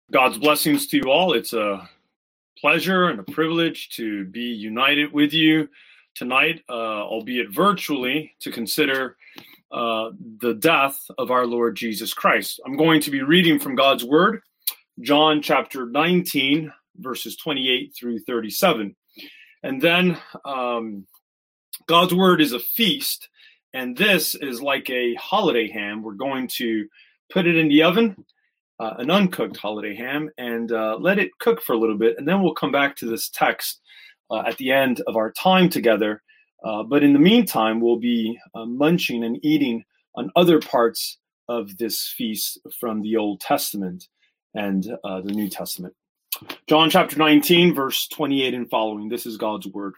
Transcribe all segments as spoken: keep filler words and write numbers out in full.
God's blessings to you all. It's a pleasure and a privilege to be united with you tonight, uh, albeit virtually, to consider uh, the death of our Lord Jesus Christ. I'm going to be reading from God's Word, John chapter nineteen, verses twenty-eight through thirty-seven. And then um, God's Word is a feast, and this is like a holiday ham. We're going to put it in the oven, Uh, an uncooked holiday ham, and uh, let it cook for a little bit, and then we'll come back to this text uh, at the end of our time together. Uh, but in the meantime, we'll be uh, munching and eating on other parts of this feast from the Old Testament and uh, the New Testament. John chapter nineteen, verse twenty-eight and following. This is God's word.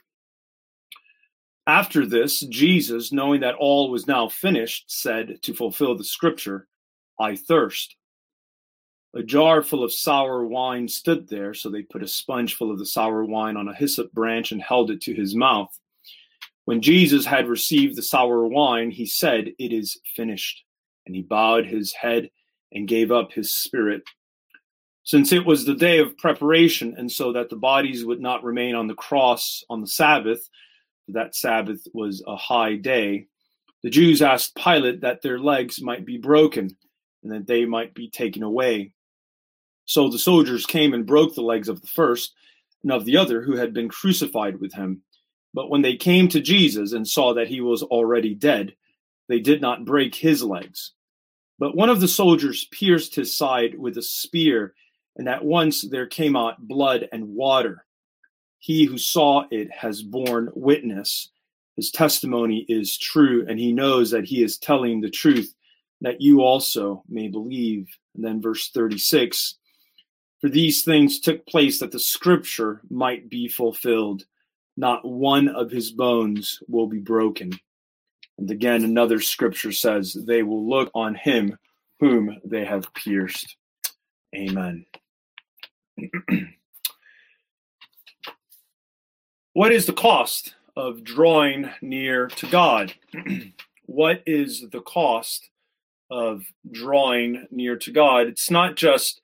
After this, Jesus, knowing that all was now finished, said, to fulfill the scripture, I thirst. A jar full of sour wine stood there, so they put a sponge full of the sour wine on a hyssop branch and held it to his mouth. When Jesus had received the sour wine, he said, It is finished. And he bowed his head and gave up his spirit. Since it was the day of preparation, and so that the bodies would not remain on the cross on the Sabbath, for that Sabbath was a high day, the Jews asked Pilate that their legs might be broken and that they might be taken away. So the soldiers came and broke the legs of the first and of the other who had been crucified with him. But when they came to Jesus and saw that he was already dead, they did not break his legs. But one of the soldiers pierced his side with a spear, and at once there came out blood and water. He who saw it has borne witness. His testimony is true, and he knows that he is telling the truth, that you also may believe. And then verse thirty-six, for these things took place that the scripture might be fulfilled. Not one of his bones will be broken. And again, another scripture says, they will look on him whom they have pierced. Amen. What is the cost of drawing near to God? What is the cost of drawing near to God? It's not just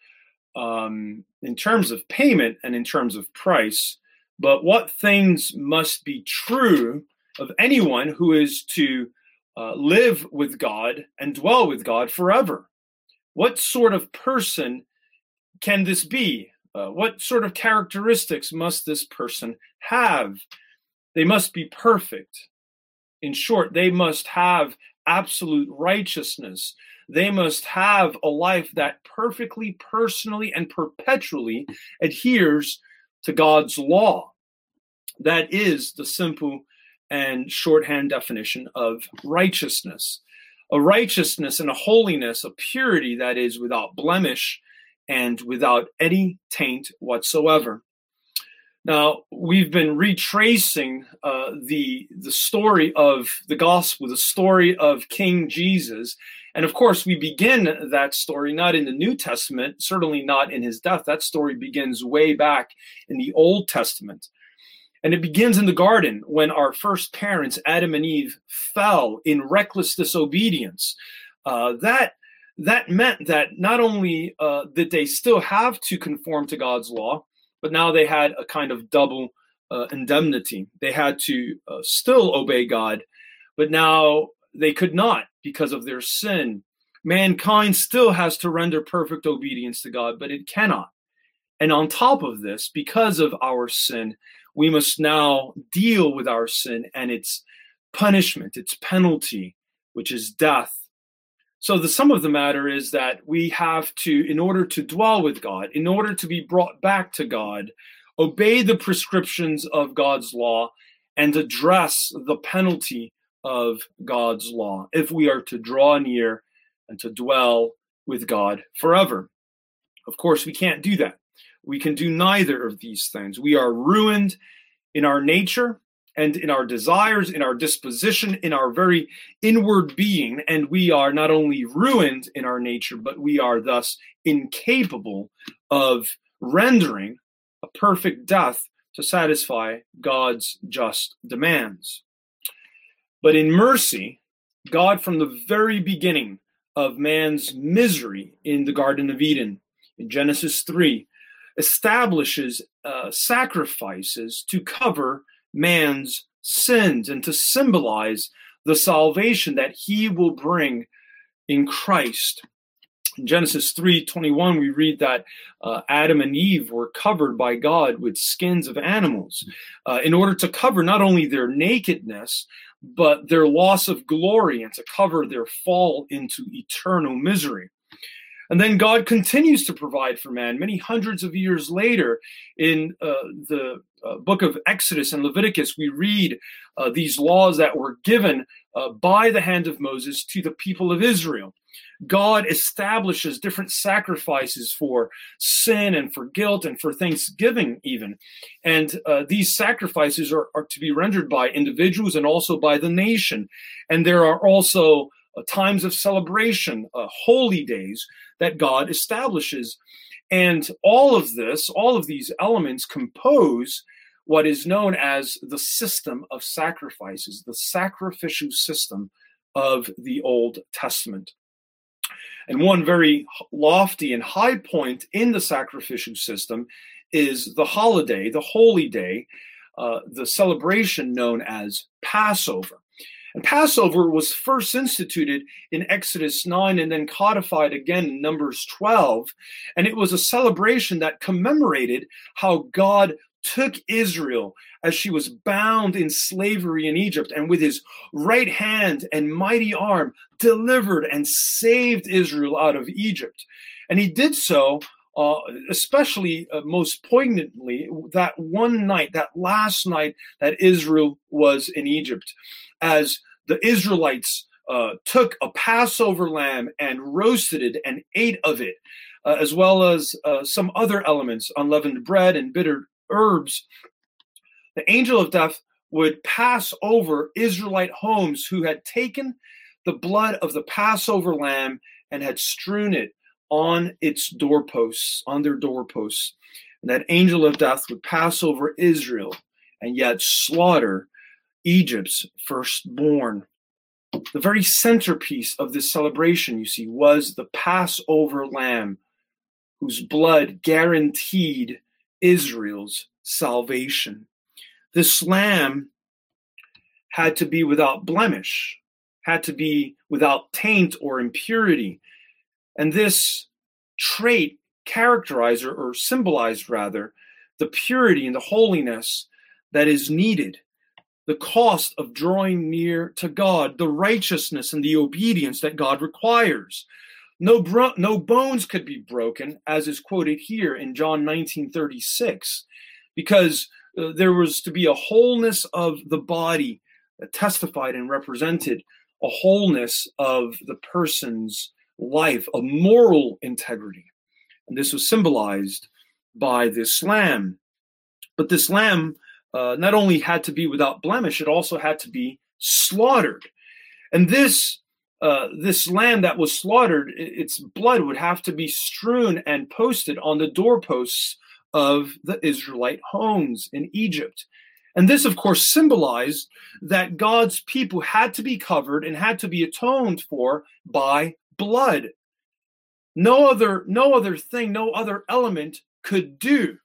um, in terms of payment and in terms of price, but what things must be true of anyone who is to uh, live with God and dwell with God forever. What sort of person can this be? Uh, what sort of characteristics must this person have? They must be perfect. In short, they must have absolute righteousness. They must have a life that perfectly, personally, and perpetually adheres to God's law. That is the simple and shorthand definition of righteousness. A righteousness and a holiness, a purity that is without blemish and without any taint whatsoever. Now, we've been retracing uh, the, the story of the gospel, the story of King Jesus. And of course, we begin that story not in the New Testament, certainly not in his death. That story begins way back in the Old Testament. And it begins in the garden when our first parents, Adam and Eve, fell in reckless disobedience. Uh, that, that meant that not only uh, did they still have to conform to God's law, but now they had a kind of double uh, indemnity. They had to uh, still obey God, but now they could not because of their sin. Mankind still has to render perfect obedience to God, but it cannot. And on top of this, because of our sin, we must now deal with our sin and its punishment, its penalty, which is death. So the sum of the matter is that we have to, in order to dwell with God, in order to be brought back to God, obey the prescriptions of God's law and address the penalty of God's law if we are to draw near and to dwell with God forever. Of course, we can't do that. We can do neither of these things. We are ruined in our nature and in our desires, in our disposition, in our very inward being. And we are not only ruined in our nature, but we are thus incapable of rendering a perfect death to satisfy God's just demands. But in mercy, God, from the very beginning of man's misery in the Garden of Eden, in Genesis three, establishes uh, sacrifices to cover man's sins and to symbolize the salvation that he will bring in Christ. In Genesis three twenty-one, we read that uh, Adam and Eve were covered by God with skins of animals uh, in order to cover not only their nakedness, but their loss of glory and to cover their fall into eternal misery. And then God continues to provide for man many hundreds of years later. In uh, the uh, book of Exodus and Leviticus, we read uh, these laws that were given uh, by the hand of Moses to the people of Israel. God establishes different sacrifices for sin and for guilt and for thanksgiving even. And uh, these sacrifices are, are to be rendered by individuals and also by the nation. And there are also uh, times of celebration, uh, holy days that God establishes. And all of this, all of these elements compose what is known as the system of sacrifices, the sacrificial system of the Old Testament. And one very lofty and high point in the sacrificial system is the holiday, the holy day, uh, the celebration known as Passover. And Passover was first instituted in Exodus nine and then codified again in Numbers twelve. And it was a celebration that commemorated how God took Israel as she was bound in slavery in Egypt, and with his right hand and mighty arm delivered and saved Israel out of Egypt. And he did so, uh, especially uh, most poignantly, that one night, that last night that Israel was in Egypt, as the Israelites uh, took a Passover lamb and roasted it and ate of it, uh, as well as uh, some other elements, unleavened bread and bitter herbs. The angel of death would pass over Israelite homes who had taken the blood of the Passover lamb and had strewn it on its doorposts, on their doorposts. And that angel of death would pass over Israel and yet slaughter Egypt's firstborn. The very centerpiece of this celebration, you see, was the Passover lamb, whose blood guaranteed Israel's salvation. This lamb had to be without blemish, had to be without taint or impurity. And this trait characterized or symbolized rather the purity and the holiness that is needed, the cost of drawing near to God, the righteousness and the obedience that God requires. No, bro- no bones could be broken, as is quoted here in John nineteen thirty-six, because uh, there was to be a wholeness of the body that testified and represented a wholeness of the person's life, a moral integrity. And this was symbolized by this lamb. But this lamb uh, not only had to be without blemish, it also had to be slaughtered. And this uh, this lamb that was slaughtered, its blood would have to be strewn and posted on the doorposts of the Israelite homes in Egypt. And this, of course, symbolized that God's people had to be covered and had to be atoned for by blood. No other, no other thing, no other element could do.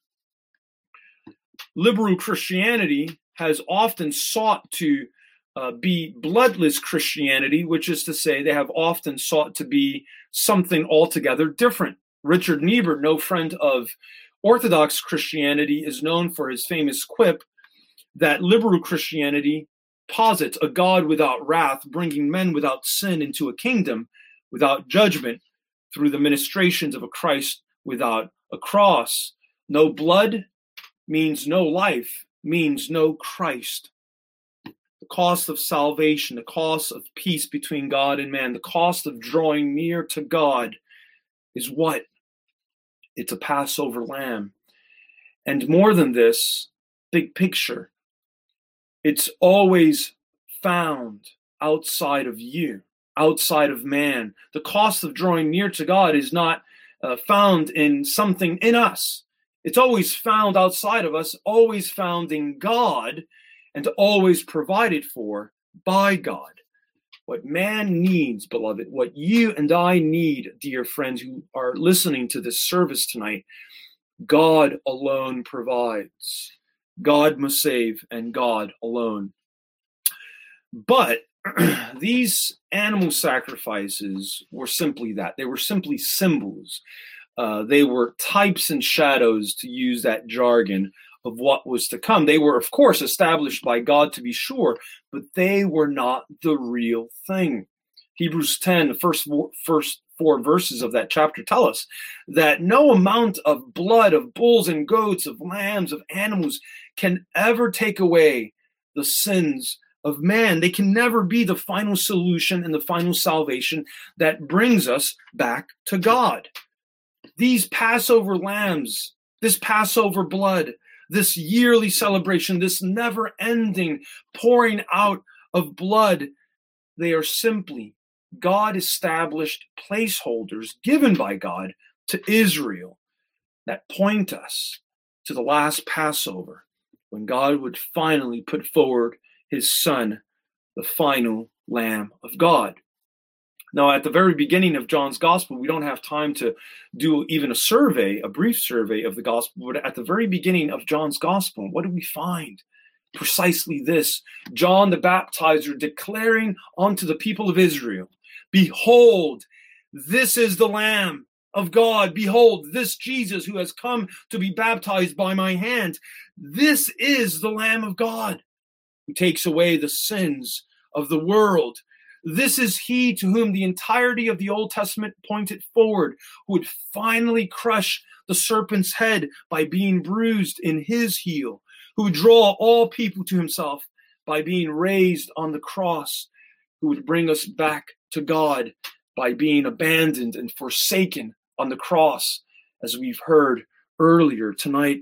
Liberal Christianity has often sought to uh, be bloodless Christianity, which is to say they have often sought to be something altogether different. Richard Niebuhr, no friend of Orthodox Christianity, is known for his famous quip that liberal Christianity posits a God without wrath, bringing men without sin into a kingdom without judgment through the ministrations of a Christ without a cross. No blood means no life, means no Christ. The cost of salvation, the cost of peace between God and man, the cost of drawing near to God is what? It's a Passover lamb. And more than this, big picture, it's always found outside of you, outside of man. The cost of drawing near to God is not uh, found in something in us. It's always found outside of us, always found in God, and always provided for by God. what man needs, beloved, what you and I need, dear friends who are listening to this service tonight, God alone provides. God must save, and God alone. But these animal sacrifices were simply that. They were simply symbols. Uh, they were types and shadows, to use that jargon, of what was to come. They were, of course, established by God, to be sure, but they were not the real thing. Hebrews ten, the first four, first four verses of that chapter tell us that no amount of blood of bulls and goats, of lambs, of animals can ever take away the sins of man. They can never be the final solution and the final salvation that brings us back to God. These Passover lambs, this Passover blood, this yearly celebration, this never-ending pouring out of blood, they are simply God-established placeholders given by God to Israel that point us to the last Passover, when God would finally put forward his Son, the final Lamb of God. Now, at the very beginning of John's Gospel, we don't have time to do even a survey, a brief survey of the Gospel, but at the very beginning of John's Gospel, what do we find? Precisely this: John the Baptizer declaring unto the people of Israel, "Behold, this is the Lamb of God. Behold, this Jesus who has come to be baptized by my hand. This is the Lamb of God who takes away the sins of the world. This is he to whom the entirety of the Old Testament pointed forward, who would finally crush the serpent's head by being bruised in his heel, who would draw all people to himself by being raised on the cross, who would bring us back to God by being abandoned and forsaken on the cross, as we've heard earlier tonight."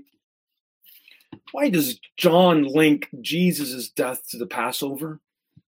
Why does John link Jesus' death to the Passover?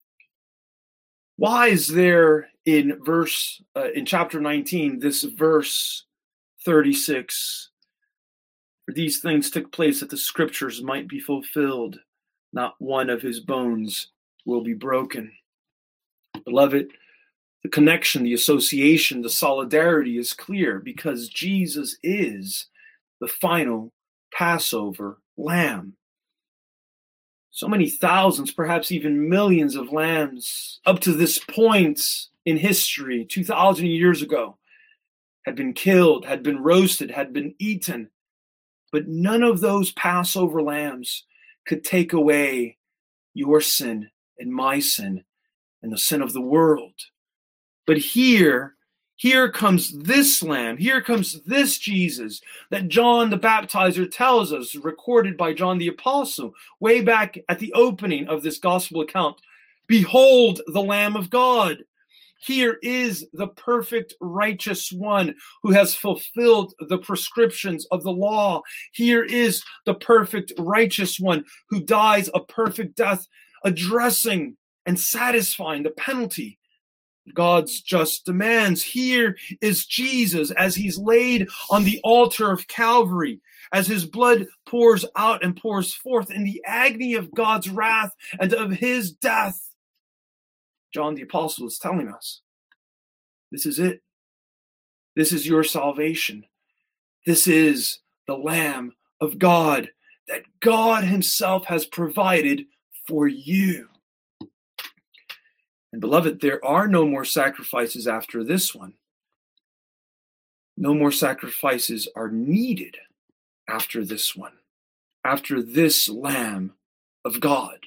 Why is there in verse uh, in chapter nineteen this verse thirty-six? For these things took place that the scriptures might be fulfilled. Not one of his bones will be broken. Beloved, the connection, the association, the solidarity is clear, because Jesus is the final Passover lamb. So many thousands, perhaps even millions of lambs up to this point in history, two thousand years ago, had been killed, had been roasted, had been eaten. But none of those Passover lambs could take away your sin and my sin and the sin of the world. But here, here comes this lamb, here comes this Jesus that John the Baptizer tells us, recorded by John the Apostle, way back at the opening of this gospel account. "Behold the Lamb of God." Here is the perfect righteous one who has fulfilled the prescriptions of the law. Here is the perfect righteous one who dies a perfect death, addressing and satisfying the penalty God's just demands. Here is Jesus as he's laid on the altar of Calvary, as his blood pours out and pours forth in the agony of God's wrath and of his death. John the Apostle is telling us, this is it. This is your salvation. This is the Lamb of God that God himself has provided for you. And beloved, there are no more sacrifices after this one. No more sacrifices are needed after this one, after this Lamb of God.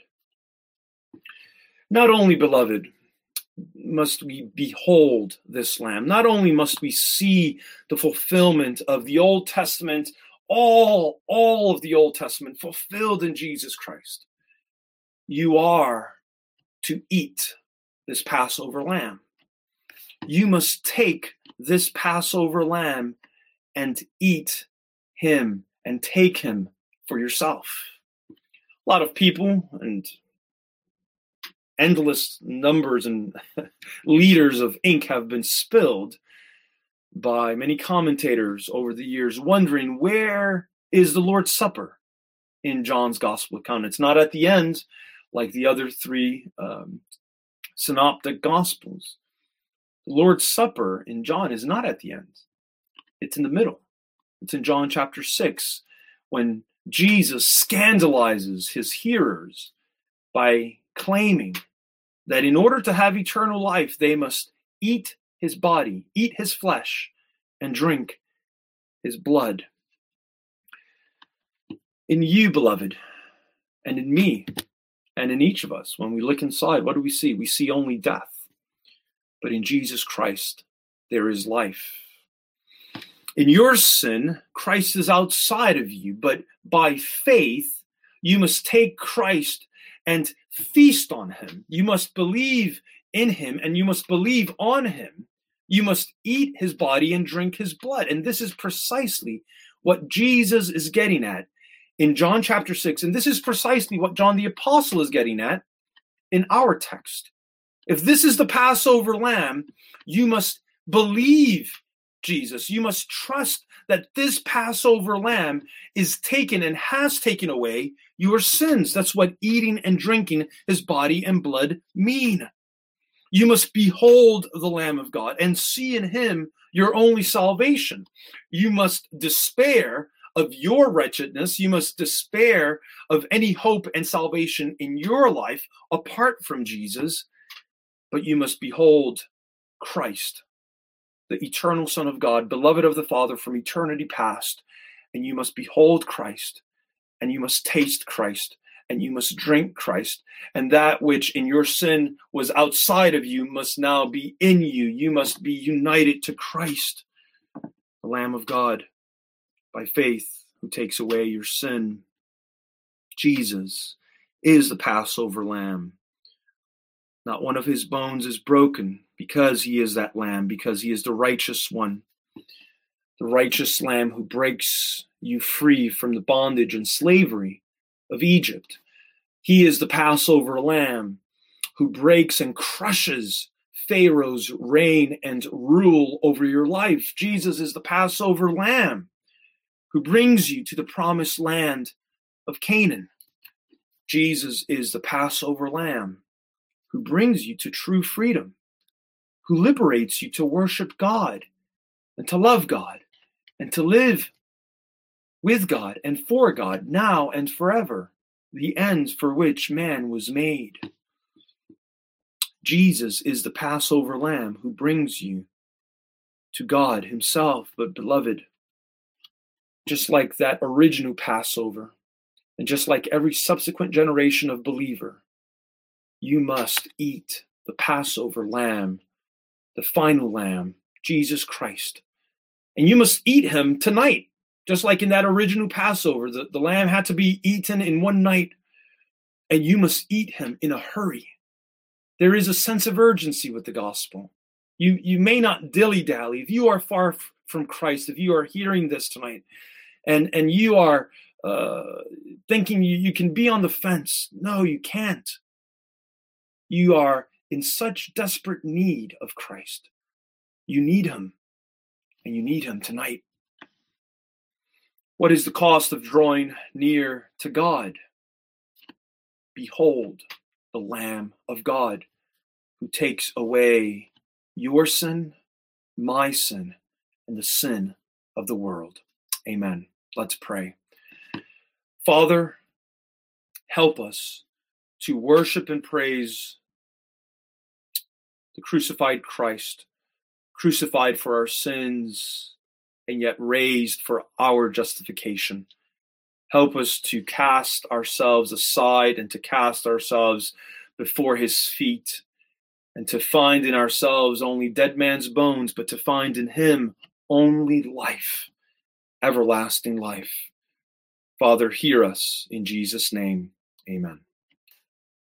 Not only, beloved, must we behold this Lamb, not only must we see the fulfillment of the Old Testament, all, all of the Old Testament fulfilled in Jesus Christ. You are to eat this Passover lamb. You must take this Passover lamb and eat him and take him for yourself. A lot of people and endless numbers and liters of ink have been spilled by many commentators over the years, wondering, where is the Lord's Supper in John's gospel account? It's not at the end like the other three um, synoptic gospels. The Lord's Supper in John is not at the end. It's in the middle. It's in John chapter six, when Jesus scandalizes his hearers by claiming that in order to have eternal life, they must eat his body, eat his flesh, and drink his blood. In you, beloved, and in me, and in each of us, when we look inside, what do we see? We see only death. But in Jesus Christ, there is life. In your sin, Christ is outside of you, but by faith, you must take Christ and feast on him. You must believe in him, and you must believe on him. You must eat his body and drink his blood. And this is precisely what Jesus is getting at in John chapter six. And this is precisely what John the Apostle is getting at in our text. If this is the Passover lamb, you must believe Jesus. You must trust that this Passover lamb is taken and has taken away your sins. That's what eating and drinking his body and blood mean. You must behold the Lamb of God and see in him your only salvation. You must despair of your wretchedness. You must despair of any hope and salvation in your life apart from Jesus. But you must behold Christ, the eternal Son of God, beloved of the Father from eternity past. And you must behold Christ, and you must taste Christ, and you must drink Christ. And that which in your sin was outside of you must now be in you. You must be united to Christ, the Lamb of God, by faith, who takes away your sin. Jesus is the Passover lamb. Not one of his bones is broken, because he is that lamb, because he is the righteous one, the righteous lamb who breaks you free from the bondage and slavery of Egypt. He is the Passover lamb who breaks and crushes Pharaoh's reign and rule over your life. Jesus is the Passover lamb who brings you to the promised land of Canaan. Jesus is the Passover lamb who brings you to true freedom, who liberates you to worship God and to love God and to live with God and for God now and forever, the ends for which man was made. Jesus is the Passover lamb who brings you to God himself. But beloved, just like that original Passover, and just like every subsequent generation of believer, you must eat the Passover lamb, the final lamb, Jesus Christ. And you must eat him tonight. Just like in that original Passover, the, the lamb had to be eaten in one night, and you must eat him in a hurry. There is a sense of urgency with the gospel. You, you may not dilly-dally. If you are far f- from Christ, if you are hearing this tonight, and, and you are uh, thinking you, you can be on the fence, no, you can't. You are in such desperate need of Christ. You need him, and you need him tonight. What is the cost of drawing near to God? Behold the Lamb of God who takes away your sin, my sin, and the sin of the world. Amen. Let's pray. Father, help us to worship and praise the crucified Christ, crucified for our sins, and yet raised for our justification. Help us to cast ourselves aside and to cast ourselves before his feet, and to find in ourselves only dead man's bones, but to find in him only life, everlasting life. Father, hear us in Jesus' name. Amen.